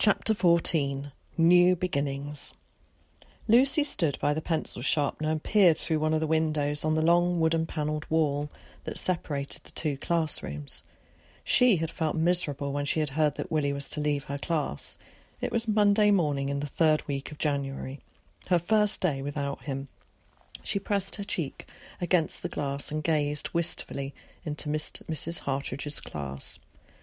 Chapter 14. New Beginnings. Lucy stood by the pencil sharpener and peered through one of the windows on the long wooden-panelled wall that separated the two classrooms. She had felt miserable when she had heard that Willie was to leave her class. It was Monday morning in the third week of January, her first day without him. She pressed her cheek against the glass and gazed wistfully into Mrs. Hartridge's class.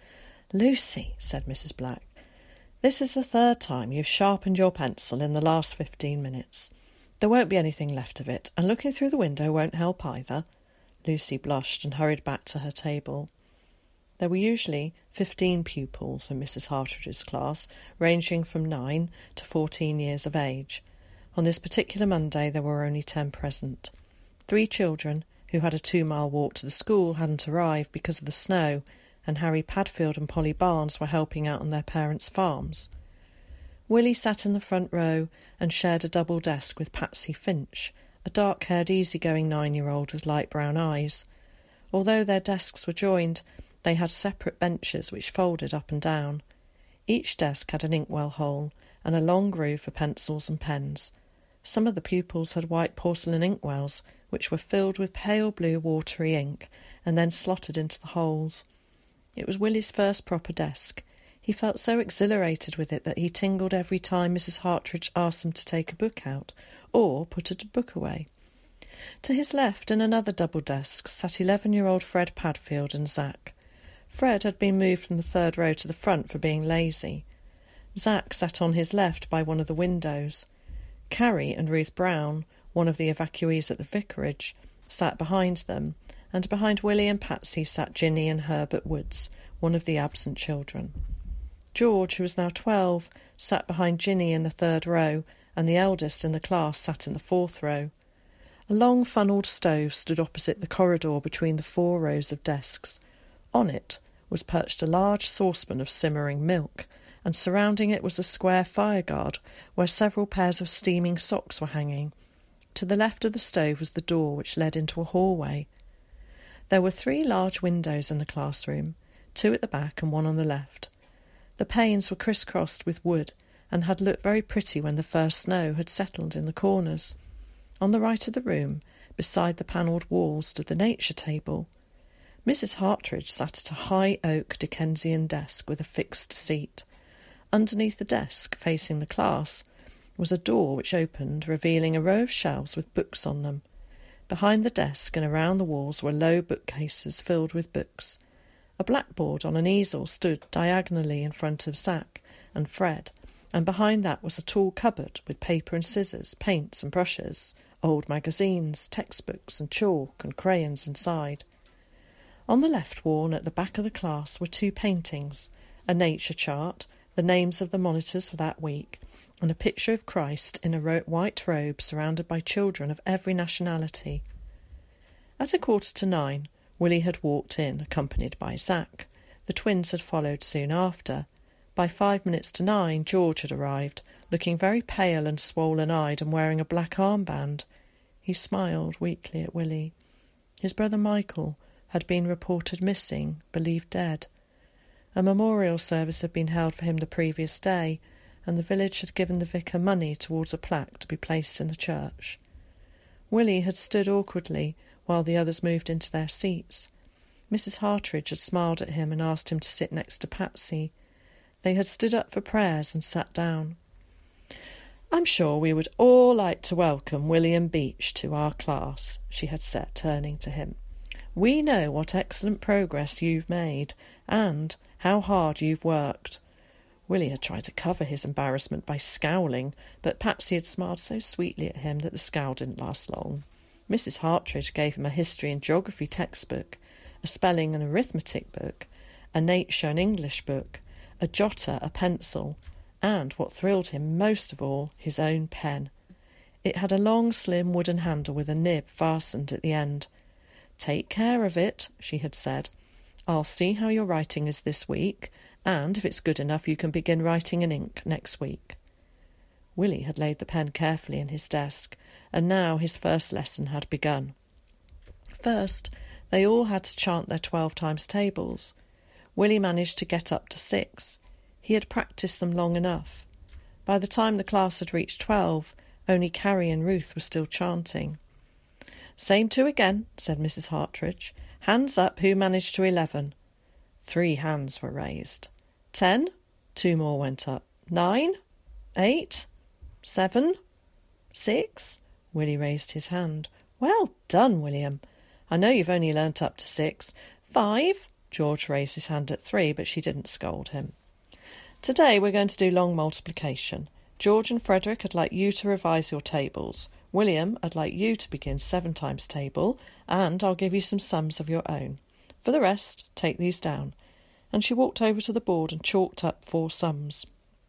"Lucy," said Mrs. Black, "this is the third time you've sharpened your pencil in the last 15 minutes. There won't be anything left of it, and looking through the window won't help either." Lucy blushed and hurried back to her table. There were usually 15 pupils in Mrs. Hartridge's class, ranging from 9 to 14 years of age. On this particular Monday there were only 10 present. 3 children, who had a 2-mile walk to the school, hadn't arrived because of the snow, and Harry Padfield and Polly Barnes were helping out on their parents' farms. Willie sat in the front row and shared a double desk with Patsy Finch, a dark-haired, easy-going 9-year-old with light brown eyes. Although their desks were joined, they had separate benches which folded up and down. Each desk had an inkwell hole and a long groove for pencils and pens. Some of the pupils had white porcelain inkwells, which were filled with pale blue watery ink and then slotted into the holes. It was Willie's first proper desk. He felt so exhilarated with it that he tingled every time Mrs. Hartridge asked him to take a book out or put a book away. To his left, in another double desk, sat 11-year-old Fred Padfield and Zack. Fred had been moved from the third row to the front for being lazy. Zack sat on his left by one of the windows. Carrie and Ruth Brown, one of the evacuees at the vicarage, sat behind them, and behind Willie and Patsy sat Ginny and Herbert Woods, one of the absent children. George, who was now 12, sat behind Ginny in the third row, and the eldest in the class sat in the fourth row. A long funnelled stove stood opposite the corridor between the 4 rows of desks. On it was perched a large saucepan of simmering milk, and surrounding it was a square fireguard where several pairs of steaming socks were hanging. To the left of the stove was the door which led into a hallway. There were 3 large windows in the classroom, 2 at the back and 1 on the left. The panes were crisscrossed with wood and had looked very pretty when the first snow had settled in the corners. On the right of the room, beside the panelled wall, stood the nature table. Mrs. Hartridge sat at a high oak Dickensian desk with a fixed seat. Underneath the desk, facing the class, was a door which opened, revealing a row of shelves with books on them. Behind the desk and around the walls were low bookcases filled with books. A blackboard on an easel stood diagonally in front of Zack and Fred, and behind that was a tall cupboard with paper and scissors, paints and brushes, old magazines, textbooks and chalk and crayons inside. On the left wall and at the back of the class were 2 paintings, a nature chart, the names of the monitors for that week, and a picture of Christ in a white robe surrounded by children of every nationality. At 8:45, Willie had walked in, accompanied by Zack. The twins had followed soon after. By 5 minutes to 9, George had arrived, looking very pale and swollen-eyed and wearing a black armband. He smiled weakly at Willie. His brother Michael had been reported missing, believed dead. A memorial service had been held for him the previous day, and the village had given the vicar money towards a plaque to be placed in the church. Willie had stood awkwardly while the others moved into their seats. Mrs. Hartridge had smiled at him and asked him to sit next to Patsy. They had stood up for prayers and sat down. "I'm sure we would all like to welcome William Beach to our class," she had said, turning to him. "We know what excellent progress you've made, and how hard you've worked." Willie had tried to cover his embarrassment by scowling, but Patsy had smiled so sweetly at him that the scowl didn't last long. Mrs. Hartridge gave him a history and geography textbook, a spelling and arithmetic book, a nature and English book, a jotter, a pencil, and, what thrilled him most of all, his own pen. It had a long, slim wooden handle with a nib fastened at the end. "Take care of it," she had said. "I'll see how your writing is this week, and if it's good enough you can begin writing in ink next week." Willie had laid the pen carefully in his desk, and now his first lesson had begun. First, they all had to chant their 12 times tables. Willie managed to get up to 6. He had practised them long enough. By the time the class had reached 12, only Carrie and Ruth were still chanting. "Same two again," said Mrs. Hartridge. "Hands up who managed to 11. 3 hands were raised. 10, 2 more went up. 9, 8, 7, 6. Willie raised his hand. "Well done, William. I know you've only learnt up to 6. 5. George raised his hand at 3, but she didn't scold him. "Today we're going to do long multiplication. George and Frederick, I'd like you to revise your tables. William, I'd like you to begin 7 times table, and I'll give you some sums of your own. For the rest, take these down." And she walked over to the board and chalked up 4 sums.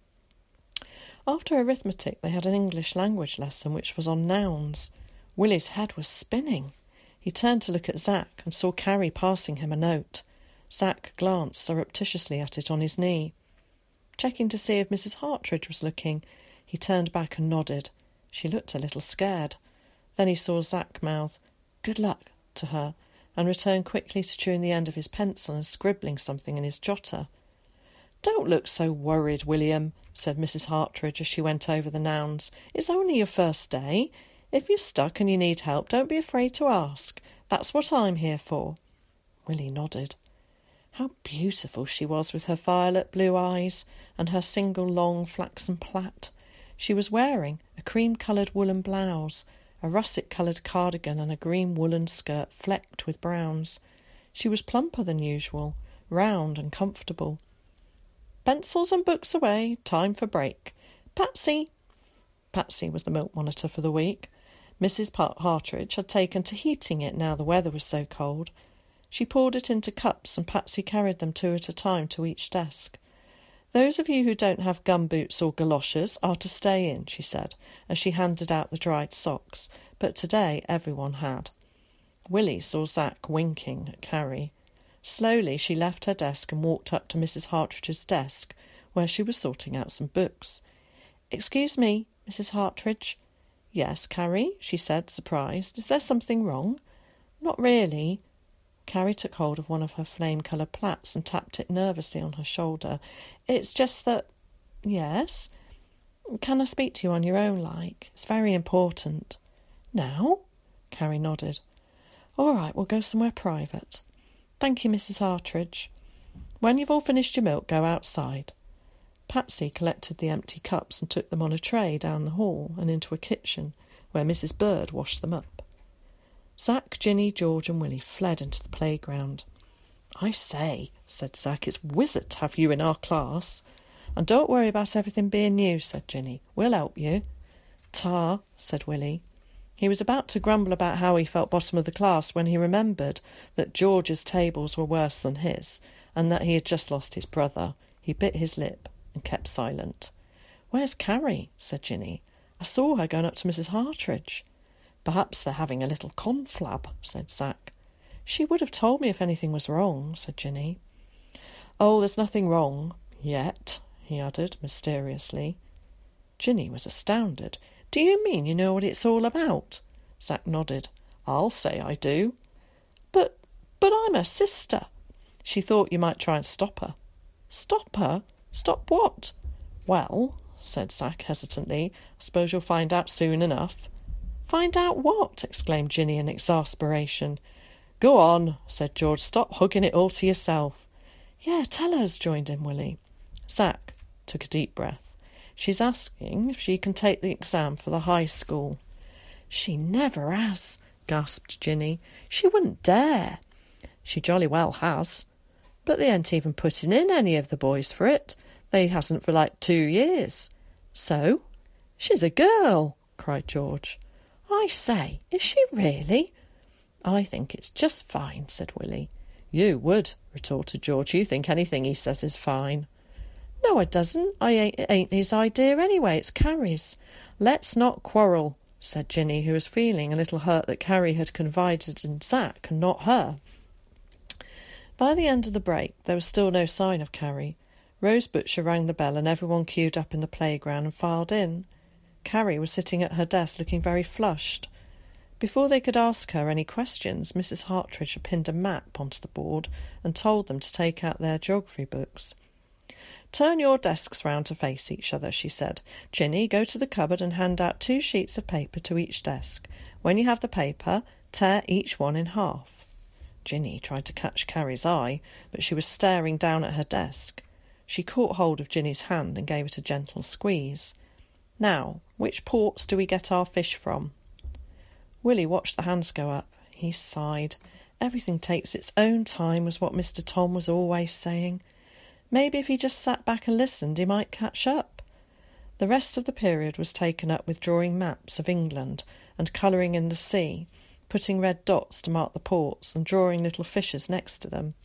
After arithmetic, they had an English language lesson which was on nouns. Willie's head was spinning. He turned to look at Zack and saw Carrie passing him a note. Zack glanced surreptitiously at it on his knee. Checking to see if Mrs. Hartridge was looking, he turned back and nodded. She looked a little scared. Then he saw Zack mouth "Good luck" to her, and return quickly to chewing the end of his pencil and scribbling something in his jotter. "Don't look so worried, William," said Mrs. Hartridge as she went over the nouns. "It's only your first day. If you're stuck and you need help, don't be afraid to ask. That's what I'm here for." Willie nodded. How beautiful she was with her violet blue eyes and her single long flaxen plait. She was wearing a cream-coloured woolen blouse, a russet-coloured cardigan and a green woolen skirt flecked with browns. She was plumper than usual, round and comfortable. "Pencils and books away, time for break. Patsy!" Patsy was the milk monitor for the week. Mrs. Hartridge had taken to heating it now the weather was so cold. She poured it into cups and Patsy carried them 2 at a time to each desk. "Those of you who don't have gumboots or galoshes are to stay in," she said, as she handed out the dried socks, but today everyone had. Willie saw Zack winking at Carrie. Slowly she left her desk and walked up to Mrs. Hartridge's desk, where she was sorting out some books. "Excuse me, Mrs. Hartridge." "Yes, Carrie," she said, surprised. "Is there something wrong?" "Not really." Carrie took hold of one of her flame-coloured plaits and tapped it nervously on her shoulder. "It's just that—" "Yes?" "Can I speak to you on your own, like? It's very important." "Now?" Carrie nodded. "All right, we'll go somewhere private." "Thank you, Mrs. Hartridge." "When you've all finished your milk, go outside." Patsy collected the empty cups and took them on a tray down the hall and into a kitchen, where Mrs. Bird washed them up. Zack, Ginny, George and Willie fled into the playground. "I say," said Zack, "it's wizard to have you in our class." "And don't worry about everything being new," said Ginny. "We'll help you." "Ta," said Willie. He was about to grumble about how he felt bottom of the class when he remembered that George's tables were worse than his, and that he had just lost his brother. He bit his lip and kept silent. "Where's Carrie?" said Ginny. "I saw her going up to Mrs. Hartridge." "Perhaps they're having a little conflab," said Zack. "She would have told me if anything was wrong," said Ginny. "Oh, there's nothing wrong. Yet," he added mysteriously. Ginny was astounded. "Do you mean you know what it's all about?" Zack nodded. "I'll say I do." But I'm her sister." "She thought you might try and stop her." "Stop her? Stop what?" "Well," said Zack hesitantly, "I suppose you'll find out soon enough." "Find out what?" exclaimed Ginny in exasperation. "Go on," said George. "Stop hugging it all to yourself." "Yeah, tell us," joined in Willie. Zack took a deep breath. "She's asking if she can take the exam for the high school." "She never has," gasped Ginny. "She wouldn't dare." "She jolly well has." "But they ain't even putting in any of the boys for it. They hasn't for like 2 years." "So? She's a girl," cried George. "I say, is she really?" "I think it's just fine," said Willie. "You would," retorted George. "You think anything he says is fine." "No, I doesn't. It ain't his idea anyway. It's Carrie's." "Let's not quarrel," said Ginny, who was feeling a little hurt that Carrie had confided in Zack and not her. By the end of the break, there was still no sign of Carrie. Rose Butcher rang the bell and everyone queued up in the playground and filed in. Carrie was sitting at her desk looking very flushed. Before they could ask her any questions, Mrs. Hartridge had pinned a map onto the board and told them to take out their geography books. "Turn your desks round to face each other," she said. "Ginny, go to the cupboard and hand out 2 sheets of paper to each desk. When you have the paper, tear each one in half." Ginny tried to catch Carrie's eye, but she was staring down at her desk. She caught hold of Ginny's hand and gave it a gentle squeeze. "Now, which ports do we get our fish from?" Willie watched the hands go up. He sighed. Everything takes its own time, was what Mr. Tom was always saying. Maybe if he just sat back and listened, he might catch up. The rest of the period was taken up with drawing maps of England and colouring in the sea, putting red dots to mark the ports and drawing little fishes next to them.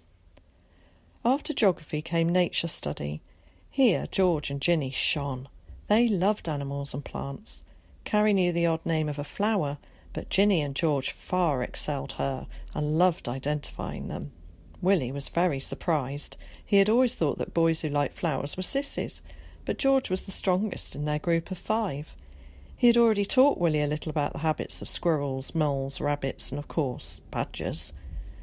After geography came nature study. Here George and Ginny shone. They loved animals and plants. Carrie knew the odd name of a flower, but Ginny and George far excelled her and loved identifying them. Willie was very surprised. He had always thought that boys who liked flowers were sissies, but George was the strongest in their group of 5. He had already taught Willie a little about the habits of squirrels, moles, rabbits, and, of course, badgers.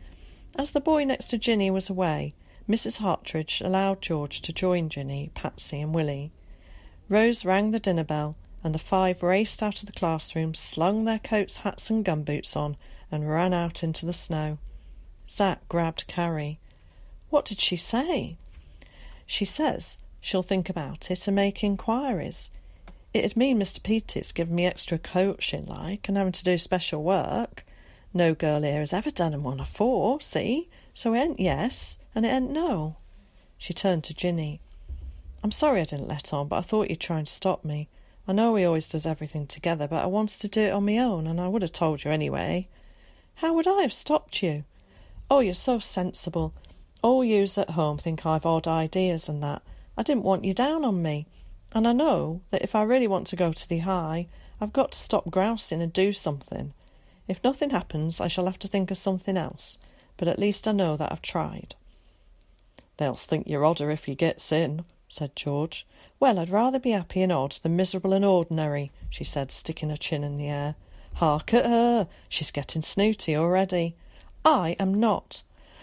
As the boy next to Ginny was away, Mrs. Hartridge allowed George to join Ginny, Patsy and Willie. Rose rang the dinner bell, and the 5 raced out of the classroom, slung their coats, hats and gumboots on, and ran out into the snow. Zack grabbed Carrie. "What did she say?" "She says she'll think about it and make inquiries. It'd mean Mr. Petey's giving me extra coaching, like, and having to do special work. No girl here has ever done 'em one afore, see? So it ain't yes, and it ain't no." She turned to Ginny. "I'm sorry I didn't let on, but I thought you'd try and stop me. I know he always does everything together, but I wanted to do it on my own, and I would have told you anyway." "How would I have stopped you?" "Oh, you're so sensible. All yous at home think I've odd ideas and that. I didn't want you down on me. And I know that if I really want to go to the high, I've got to stop grousing and do something. If nothing happens, I shall have to think of something else, but at least I know that I've tried." "They'll think you're odder if you gets in," said George. "Well, I'd rather be happy and odd than miserable and ordinary," she said, sticking her chin in the air. "Hark at her! She's getting snooty already." "I am not."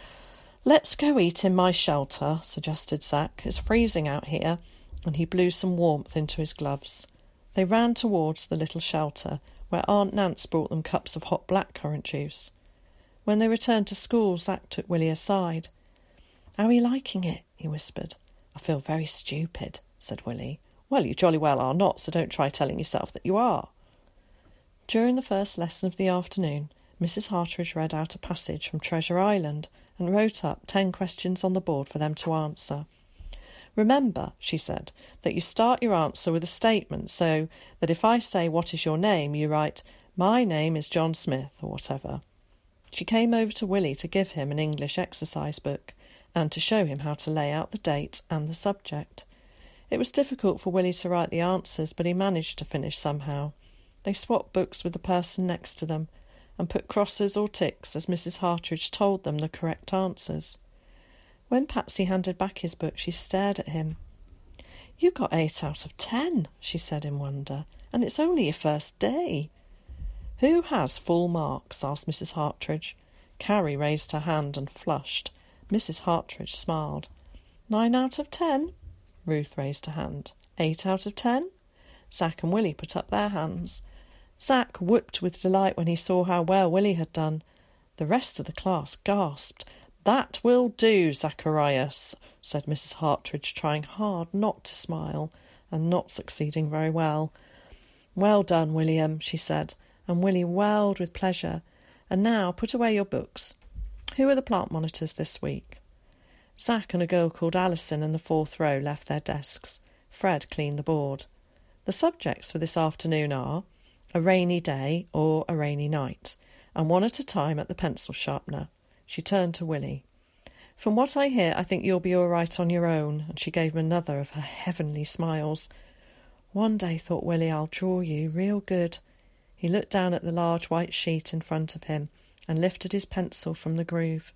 "Let's go eat in my shelter," suggested Zack. "It's freezing out here," and he blew some warmth into his gloves. They ran towards the little shelter, where Aunt Nance brought them cups of hot blackcurrant juice. When they returned to school, Zack took Willie aside. "How are you liking it?" he whispered. "I feel very stupid," said Willie. "Well, you jolly well are not, so don't try telling yourself that you are." During the first lesson of the afternoon, Mrs. Hartridge read out a passage from Treasure Island and wrote up 10 questions on the board for them to answer. "Remember," she said, "that you start your answer with a statement, so that if I say, 'What is your name?' you write, 'My name is John Smith,' or whatever." She came over to Willie to give him an English exercise book and to show him how to lay out the date and the subject. It was difficult for Willie to write the answers, but he managed to finish somehow. They swapped books with the person next to them and put crosses or ticks as Mrs. Hartridge told them the correct answers. When Patsy handed back his book, she stared at him. "You got 8 out of 10, she said in wonder, "and it's only your first day." "Who has full marks?" asked Mrs. Hartridge. Carrie raised her hand and flushed. Mrs. Hartridge smiled. 9 out of 10? Ruth raised her hand. 8 out of 10? Zack and Willie put up their hands. Zack whooped with delight when he saw how well Willie had done. The rest of the class gasped. "That will do, Zacharias," said Mrs. Hartridge, trying hard not to smile, and not succeeding very well. "Well done, William," she said, and Willie welled with pleasure. "And now put away your books. Who are the plant monitors this week?" Zack and a girl called Alison in the 4th row left their desks. Fred cleaned the board. "The subjects for this afternoon are a rainy day or a rainy night, and one at a time at the pencil sharpener." She turned to Willie. "From what I hear, I think you'll be all right on your own," and she gave him another of her heavenly smiles. "One day," thought Willie, "I'll draw you real good." He looked down at the large white sheet in front of him and lifted his pencil from the groove.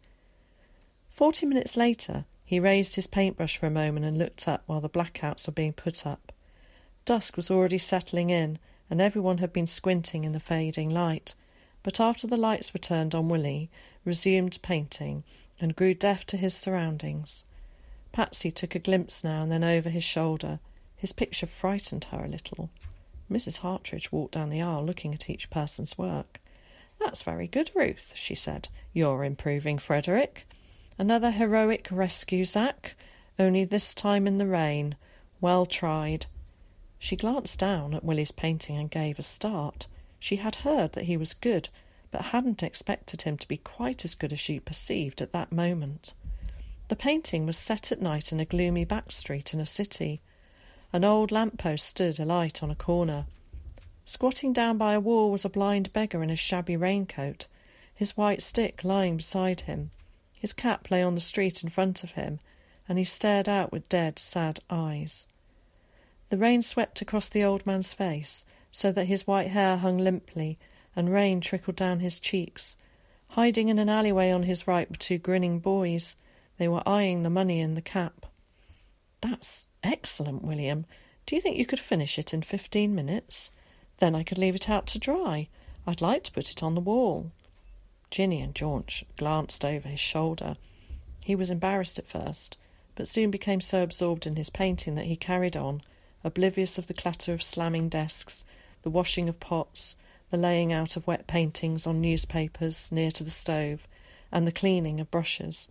40 minutes later, he raised his paintbrush for a moment and looked up while the blackouts were being put up. Dusk was already settling in, and everyone had been squinting in the fading light. But after the lights were turned on, Willie resumed painting and grew deaf to his surroundings. Patsy took a glimpse now and then over his shoulder. His picture frightened her a little. Mrs. Hartridge walked down the aisle looking at each person's work. "That's very good, Ruth," she said. "You're improving, Frederick. Another heroic rescue, Zack, only this time in the rain. Well tried." She glanced down at Willie's painting and gave a start. She had heard that he was good, but hadn't expected him to be quite as good as she perceived at that moment. The painting was set at night in a gloomy back street in a city. An old lamp-post stood alight on a corner. Squatting down by a wall was a blind beggar in a shabby raincoat, his white stick lying beside him. His cap lay on the street in front of him, and he stared out with dead, sad eyes. The rain swept across the old man's face, so that his white hair hung limply, and rain trickled down his cheeks. Hiding in an alleyway on his right were two grinning boys. They were eyeing the money in the cap. "That's excellent, William. Do you think you could finish it in 15 minutes? Then I could leave it out to dry. I'd like to put it on the wall." Ginny and George glanced over his shoulder. He was embarrassed at first, but soon became so absorbed in his painting that he carried on, oblivious of the clatter of slamming desks, the washing of pots, the laying out of wet paintings on newspapers near to the stove, and the cleaning of brushes.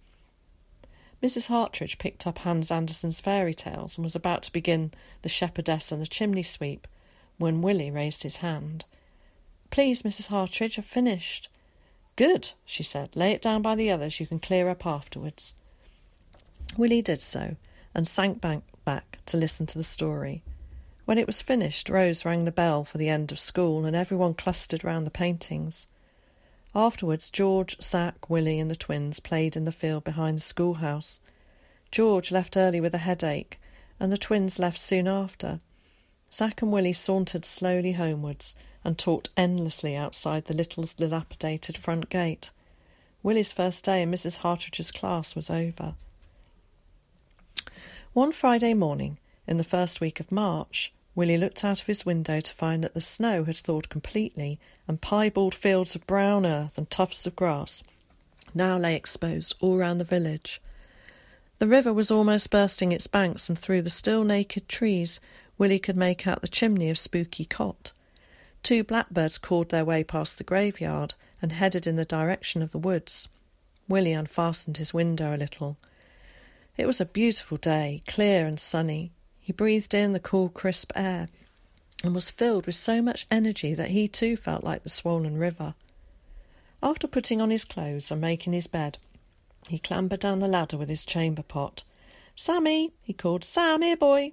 Mrs. Hartridge picked up Hans Andersen's fairy tales and was about to begin The Shepherdess and the Chimney Sweep when Willie raised his hand. "Please, Mrs. Hartridge, I've finished." "Good," she said. "Lay it down by the others. You can clear up afterwards." Willie did so, and sank back to listen to the story. When it was finished, Rose rang the bell for the end of school, and everyone clustered round the paintings. Afterwards, George, Zack, Willie and the twins played in the field behind the schoolhouse. George left early with a headache, and the twins left soon after. Zack and Willie sauntered slowly homewards and talked endlessly outside the little dilapidated front gate. Willie's first day in Mrs. Hartridge's class was over. One Friday morning, in the first week of March, Willie looked out of his window to find that the snow had thawed completely, and piebald fields of brown earth and tufts of grass now lay exposed all round the village. The river was almost bursting its banks, and through the still naked trees Willie could make out the chimney of Spooky Cot. Two blackbirds cawed their way past the graveyard and headed in the direction of the woods. Willie unfastened his window a little. It was a beautiful day, clear and sunny. He breathed in the cool, crisp air and was filled with so much energy that he too felt like the swollen river. After putting on his clothes and making his bed, he clambered down the ladder with his chamber pot. "Sammy!" he called. "Sam, here, boy!"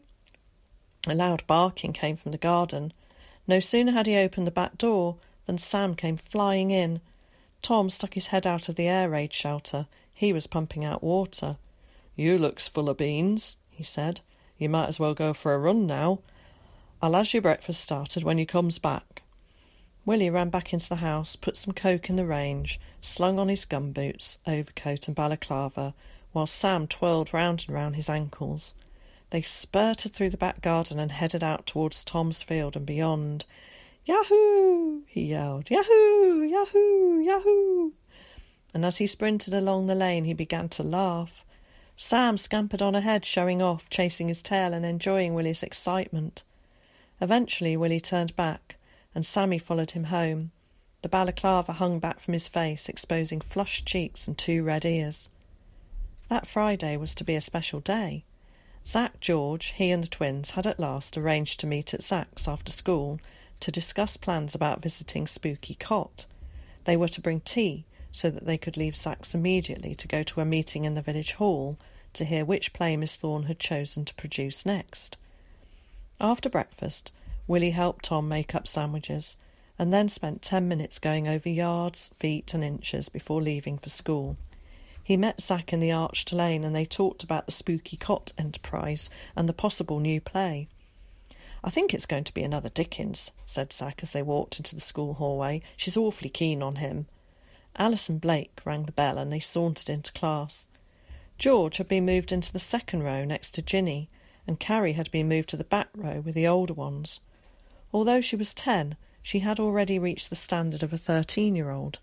A loud barking came from the garden. No sooner had he opened the back door than Sam came flying in. Tom stuck his head out of the air raid shelter. He was pumping out water. "You looks full of beans," he said. "You might as well go for a run now. I'll have your breakfast started when you comes back." Willie ran back into the house, put some coke in the range, slung on his gumboots, overcoat and balaclava, while Sam twirled round and round his ankles. They spurted through the back garden and headed out towards Tom's field and beyond. "Yahoo!" he yelled. "Yahoo! Yahoo! Yahoo!" And as he sprinted along the lane, he began to laugh. Sam scampered on ahead, showing off, chasing his tail and enjoying Willie's excitement. Eventually Willie turned back, and Sammy followed him home. The balaclava hung back from his face, exposing flushed cheeks and 2 red ears. That Friday was to be a special day. Zack, George, he and the twins had at last arranged to meet at Zack's after school to discuss plans about visiting Spooky Cot. They were to bring tea, so that they could leave Zack's immediately to go to a meeting in the village hall to hear which play Miss Thorne had chosen to produce next. After breakfast, Willie helped Tom make up sandwiches, and then spent 10 minutes going over yards, feet and inches before leaving for school. He met Zack in the arched lane, and they talked about the Spooky Cot enterprise and the possible new play. "I think it's going to be another Dickens," said Zack as they walked into the school hallway. "She's awfully keen on him." Alison Blake rang the bell and they sauntered into class. George had been moved into the second row next to Ginny, and Carrie had been moved to the back row with the older ones. Although she was 10, she had already reached the standard of a 13-year-old.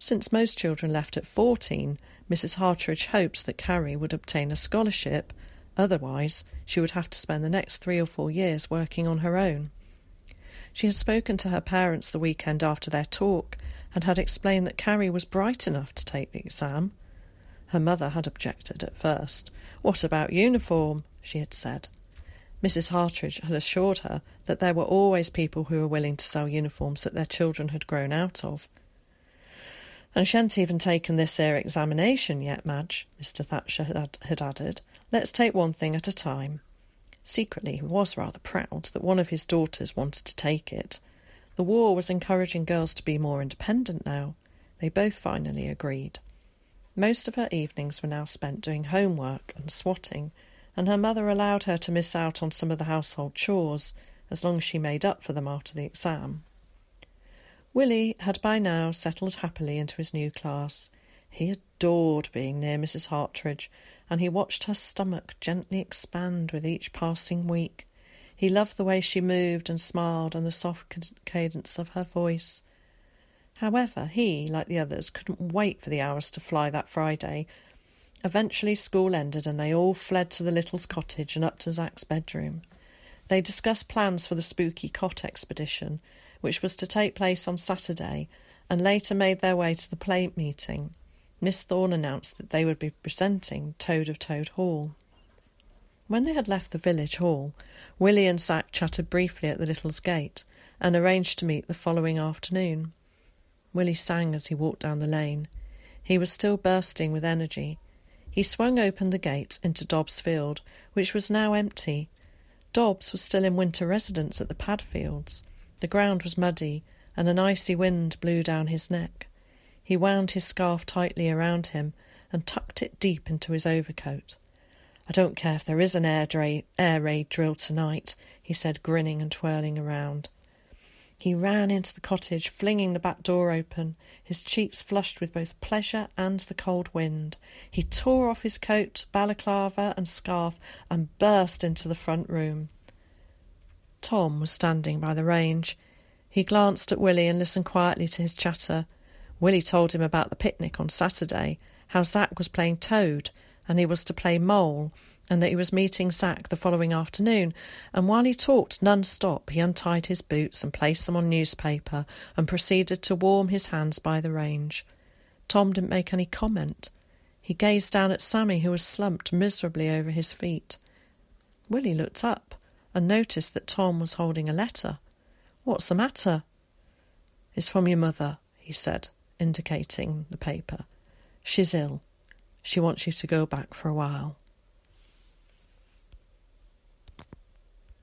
Since most children left at 14, Mrs. Hartridge hoped that Carrie would obtain a scholarship. Otherwise, she would have to spend the next 3 or 4 years working on her own. She had spoken to her parents the weekend after their talk and had explained that Carrie was bright enough to take the exam. Her mother had objected at first. "What about uniform?" she had said. Mrs. Hartridge had assured her that there were always people who were willing to sell uniforms that their children had grown out of. "And she hadn't even taken this here examination yet, Madge," Mr. Thatcher had added. "Let's take one thing at a time." Secretly, he was rather proud that one of his daughters wanted to take it. The war was encouraging girls to be more independent now. They both finally agreed. Most of her evenings were now spent doing homework and swatting, and her mother allowed her to miss out on some of the household chores, as long as she made up for them after the exam. Willie had by now settled happily into his new class. He adored being near Mrs. Hartridge, and he watched her stomach gently expand with each passing week. He loved the way she moved and smiled and the soft cadence of her voice. However, he, like the others, couldn't wait for the hours to fly that Friday. Eventually school ended and they all fled to the Littles' cottage and up to Zach's bedroom. They discussed plans for the Spooky Cot expedition, which was to take place on Saturday, and later made their way to the play meeting. Miss Thorne announced that they would be presenting Toad of Toad Hall. When they had left the village hall, Willie and Zach chatted briefly at the Littles' gate and arranged to meet the following afternoon. Willie sang as he walked down the lane. He was still bursting with energy. He swung open the gate into Dobbs Field, which was now empty. Dobbs was still in winter residence at the Padfields. The ground was muddy, and an icy wind blew down his neck. He wound his scarf tightly around him and tucked it deep into his overcoat. "I don't care if there is an air raid drill tonight," he said, grinning and twirling around. He ran into the cottage, flinging the back door open, his cheeks flushed with both pleasure and the cold wind. He tore off his coat, balaclava and scarf and burst into the front room. Tom was standing by the range. He glanced at Willie and listened quietly to his chatter. Willie told him about the picnic on Saturday, how Zach was playing Toad and he was to play Mole, and that he was meeting Zach the following afternoon, and while he talked non-stop, he untied his boots and placed them on newspaper and proceeded to warm his hands by the range. Tom didn't make any comment. He gazed down at Sammy, who was slumped miserably over his feet. Willie looked up and noticed that Tom was holding a letter. "What's the matter?" "It's from your mother," he said, indicating the paper. "She's ill. She wants you to go back for a while."